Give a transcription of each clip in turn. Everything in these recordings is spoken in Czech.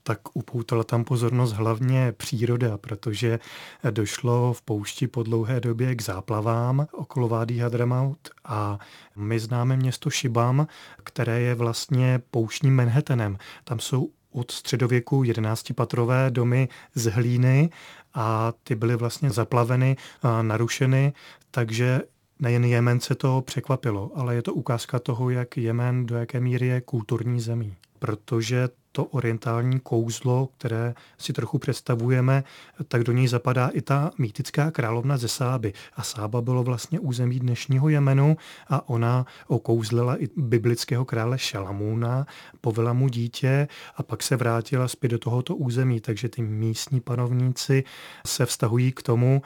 tak upoutala tam pozornost hlavně příroda, protože došlo v poušti po dlouhé době k záplavám okolo Vádí Hadramaut a my známe město Šibam, které je vlastně pouštním Manhattanem. Tam jsou od středověku 11patrové domy z hlíny a ty byly vlastně zaplaveny, narušeny, takže nejen Jemence to překvapilo, ale je to ukázka toho, jak Jemen do jaké míry je kulturní zemí. Protože to orientální kouzlo, které si trochu představujeme, tak do něj zapadá i ta mýtická královna ze Sáby. A Sába bylo vlastně území dnešního Jemenu a ona okouzlila i biblického krále Šalamúna, povila mu dítě a pak se vrátila zpět do tohoto území. Takže ty místní panovníci se vztahují k tomu,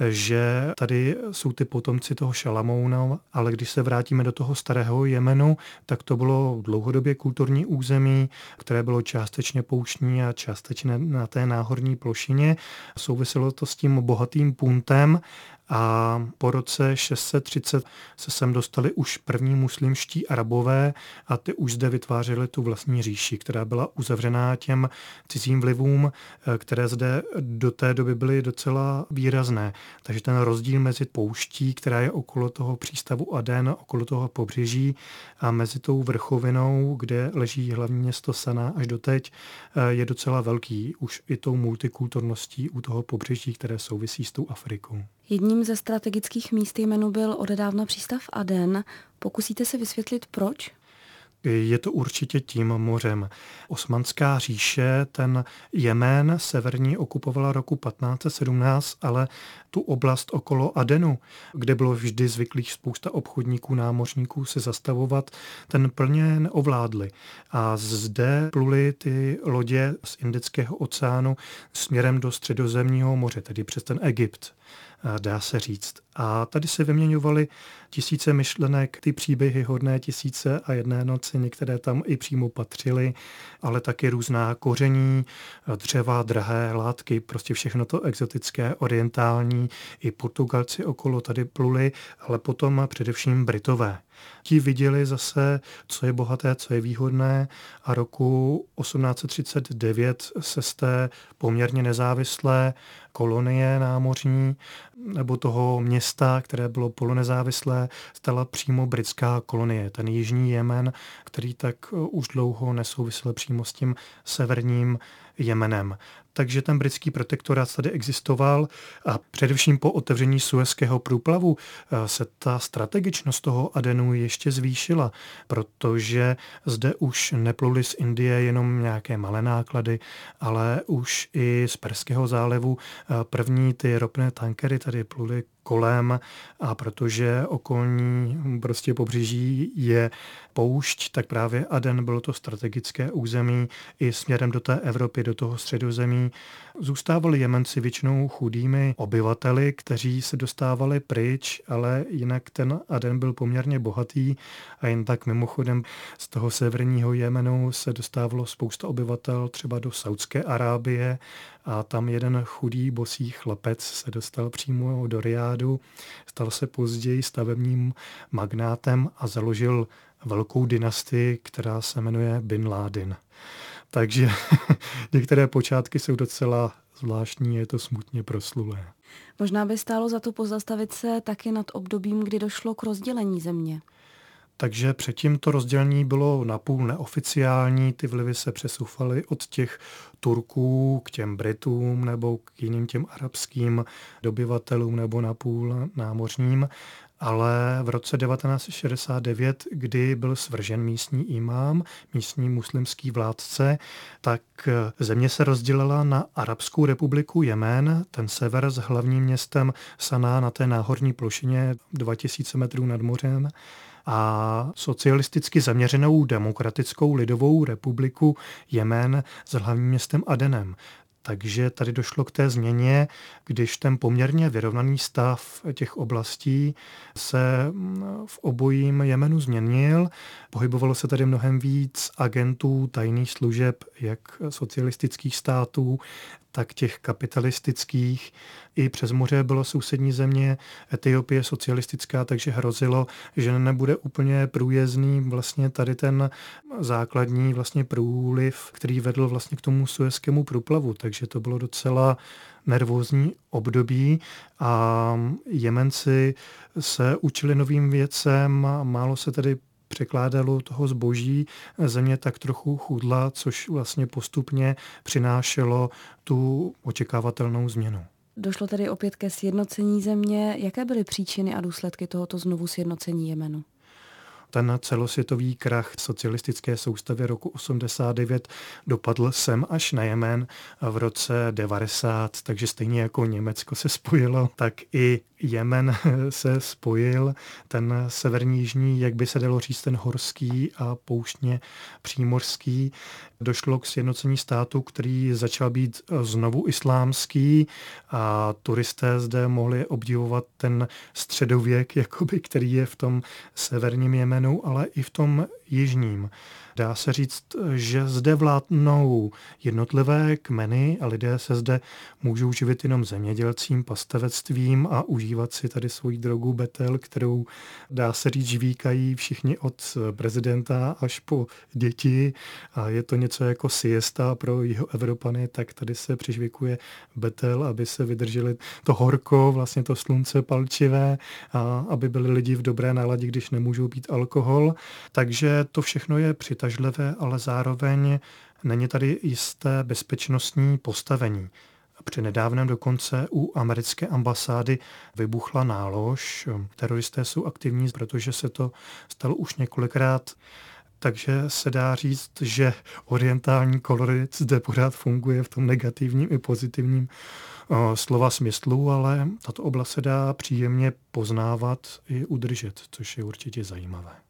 že tady jsou ty potomci toho Šalamouna, ale když se vrátíme do toho starého Jemenu, tak to bylo dlouhodobě kulturní území, které bylo částečně pouštní a částečně na té náhorní plošině. Souviselo to s tím bohatým puntem a po roce 630 se sem dostali už první muslimští Arabové a ty už zde vytvářeli tu vlastní říši, která byla uzavřená těm cizím vlivům, které zde do té doby byly docela výrazné. Takže ten rozdíl mezi pouští, která je okolo toho přístavu Aden, okolo toho pobřeží a mezi tou vrchovinou, kde leží hlavní město Saná až doteď, je docela velký. Už i tou multikulturností u toho pobřeží, které souvisí s tou Afrikou. Jedním ze strategických míst Jemenu byl odedávna přístav Aden. Pokusíte se vysvětlit proč? Je to určitě tím mořem. Osmanská říše ten Jemen severní okupovala roku 1517, ale tu oblast okolo Adenu, kde bylo vždy zvyklých spousta obchodníků, námořníků se zastavovat, ten plně neovládli. A zde pluly ty lodě z Indického oceánu směrem do Středozemního moře, tedy přes ten Egypt, dá se říct. A tady se vyměňovaly tisíce myšlenek, ty příběhy hodné 1001 noci, některé tam i přímo patřily, ale taky různá koření, dřeva, drahé látky, prostě všechno to exotické, orientální. I Portugalci okolo tady pluli, ale potom především Britové. Ti viděli zase, co je bohaté, co je výhodné a roku 1839 se z té poměrně nezávislé kolonie námořní nebo toho města, které bylo polonezávislé, stala přímo britská kolonie, ten jižní Jemen, který tak už dlouho nesouvisel přímo s tím severním Jemenem. Takže ten britský protektorát tady existoval a především po otevření Suezského průplavu se ta strategičnost toho Adenu ještě zvýšila, protože zde už nepluly z Indie jenom nějaké malé náklady, ale už i z Perského zálivu první ty ropné tankery tady pluly kolem a protože okolní prostě pobřeží je poušť, tak právě Aden bylo to strategické území i směrem do té Evropy, do toho Středozemí. Zůstávali Jemenci většinou chudými obyvateli, kteří se dostávali pryč, ale jinak ten Aden byl poměrně bohatý a jen tak mimochodem z toho severního Jemenu se dostávalo spousta obyvatel třeba do Saudské Arábie a tam jeden chudý bosý chlapec se dostal přímo do Rijádu, stal se později stavebním magnátem a založil velkou dynastii, která se jmenuje Bin Laden. Takže některé počátky jsou docela zvláštní, je to smutně proslulé. Možná by stálo za to pozastavit se taky nad obdobím, kdy došlo k rozdělení země. Takže předtím to rozdělení bylo napůl neoficiální, ty vlivy se přesouvaly od těch Turků k těm Britům nebo k jiným těm arabským dobyvatelům nebo napůl námořním. Ale v roce 1969, kdy byl svržen místní imám, místní muslimský vládce, tak země se rozdělila na Arabskou republiku Jemen, ten sever s hlavním městem Saná na té náhorní plošině 2000 metrů nad mořem, a socialisticky zaměřenou Demokratickou lidovou republiku Jemen s hlavním městem Adenem. Takže tady došlo k té změně, když ten poměrně vyrovnaný stav těch oblastí se v obojím Jemenu změnil. Pohybovalo se tady mnohem víc agentů tajných služeb, jak socialistických států, tak těch kapitalistických. I přes moře bylo sousední země, Etiopie socialistická, takže hrozilo, že nebude úplně průjezdný vlastně tady ten základní vlastně průliv, který vedl vlastně k tomu Suezkému průplavu. Takže to bylo docela nervózní období a Jemenci se učili novým věcem, málo se tedy překládalo toho zboží, země tak trochu chudla, což vlastně postupně přinášelo tu očekávatelnou změnu. Došlo tedy opět ke sjednocení země. Jaké byly příčiny a důsledky tohoto znovu sjednocení Jemenu? Ten celosvětový krach socialistické soustavy roku 89 dopadl sem až na Jemen v roce 90, takže stejně jako Německo se spojilo, tak i Jemen se spojil, ten severní jižní, jak by se dalo říct, ten horský a pouštně přímořský. Došlo k sjednocení státu, který začal být znovu islámský a turisté zde mohli obdivovat ten středověk, jakoby, který je v tom severním Jemenu, ale i v tom jižním. Dá se říct, že zde vládnou jednotlivé kmeny a lidé se zde můžou živit jenom zemědělcím, pastevectvím a užívat si tady svoji drogu betel, kterou, dá se říct, žvíkají všichni od prezidenta až po děti. A je to něco jako siesta pro Jihoevropany, tak tady se přižvikuje betel, aby se vydrželi to horko, vlastně to slunce palčivé, a aby byli lidi v dobré náladě, když nemůžou pít alkohol. Takže to všechno je přitažlivé, ale zároveň není tady jisté bezpečnostní postavení. Při nedávném dokonce u americké ambasády vybuchla nálož. Teroristé jsou aktivní, protože se to stalo už několikrát. Takže se dá říct, že orientální kolorit zde pořád funguje v tom negativním i pozitivním slova smyslu, ale tato oblast se dá příjemně poznávat i udržet, což je určitě zajímavé.